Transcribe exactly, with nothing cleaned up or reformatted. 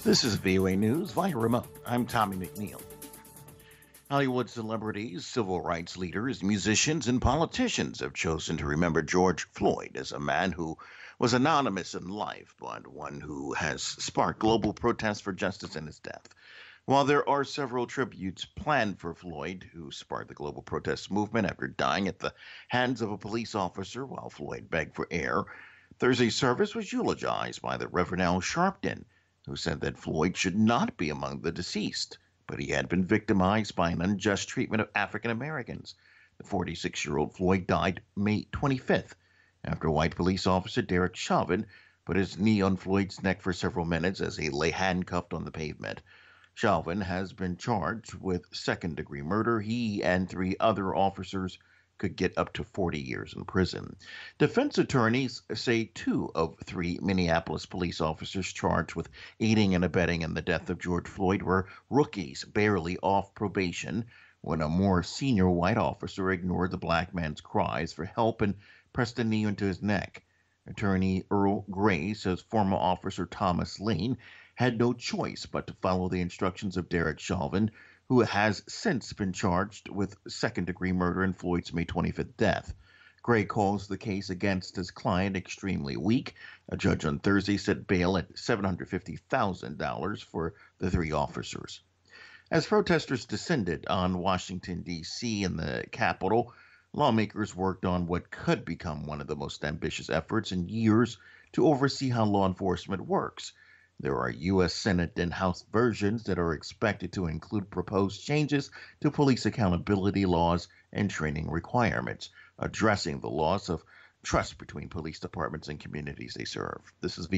This is V O A News via remote. I'm Tommy McNeil. Hollywood celebrities, civil rights leaders, musicians, and politicians have chosen to remember George Floyd as a man who was anonymous in life, but one who has sparked global protests for justice in his death. While there are several tributes planned for Floyd, who sparked the global protest movement after dying at the hands of a police officer while Floyd begged for air, Thursday's service was eulogized by the Reverend Al Sharpton, who said that Floyd should not be among the deceased, but he had been victimized by an unjust treatment of African Americans. The forty-six-year-old Floyd died May twenty-fifth after a white police officer, Derek Chauvin, put his knee on Floyd's neck for several minutes as he lay handcuffed on the pavement. Chauvin has been charged with second-degree murder. He and three other officers could get up to forty years in prison. Defense attorneys say two of three Minneapolis police officers charged with aiding and abetting in the death of George Floyd were rookies, barely off probation, when a more senior white officer ignored the black man's cries for help and pressed a knee into his neck. Attorney Earl Gray says former officer Thomas Lane had no choice but to follow the instructions of Derek Chauvin, who has since been charged with second-degree murder in Floyd's May twenty-fifth death. Gray calls the case against his client extremely weak. A judge on Thursday set bail at seven hundred fifty thousand dollars for the three officers. As protesters descended on Washington, D C and the Capitol, lawmakers worked on what could become one of the most ambitious efforts in years to oversee how law enforcement works. There are U S Senate and House versions that are expected to include proposed changes to police accountability laws and training requirements, addressing the loss of trust between police departments and communities they serve. This is